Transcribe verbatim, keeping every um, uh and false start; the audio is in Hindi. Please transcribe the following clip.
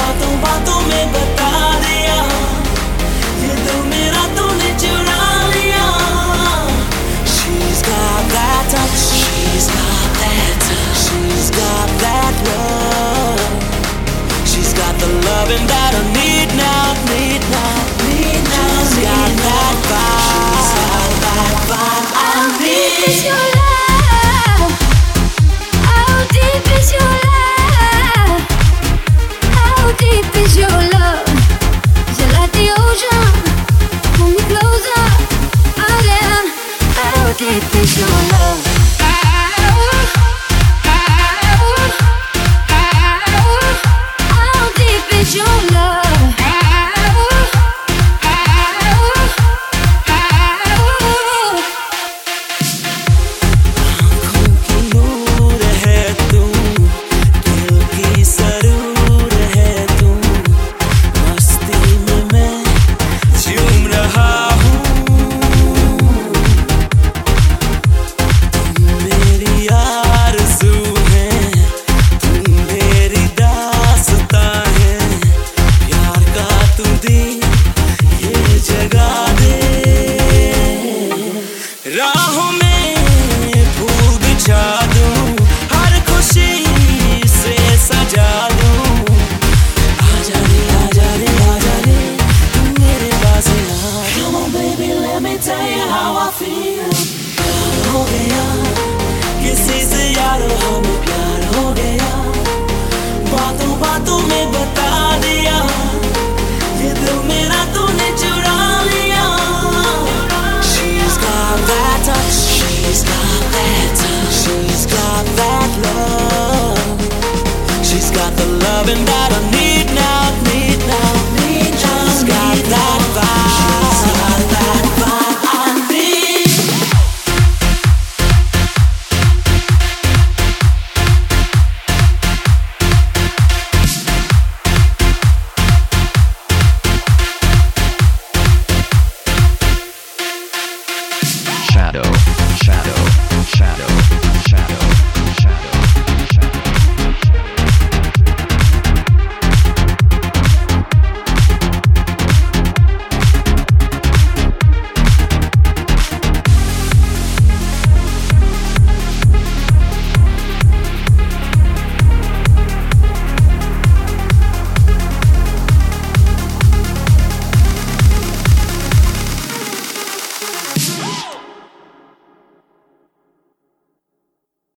बातों बातों में बता दिया, ये दिल मेरा तूने चुरा लिया। She's got that touch, she's got that touch, she's got that love, she's got the loving that I need now, need now, need now. She's got that vibe, she's got that vibe I need. How deep is your love? How deep is your love? How deep is your love? Is it like the ocean? Pull me closer, again. How deep is your love? How deep is your love? राहों में फूल बिछा दूं, हर खुशी से सजा दूं। आजा रे आजा रे आजा रे तू मेरे पास आ। Come on baby let me tell you how I feel। प्यार हो गया किसी से यार, हमें प्यार हो गया, बातों बातों में बता दिया, ये दिल मेरा तूने चुरा लिया। She's got that touch, she's got that touch, she's got that love, she's got the loving that I need now, need now, need now. She's got that vibe, she's got that vibe I need. Shadow, shadow, shadow, shadow.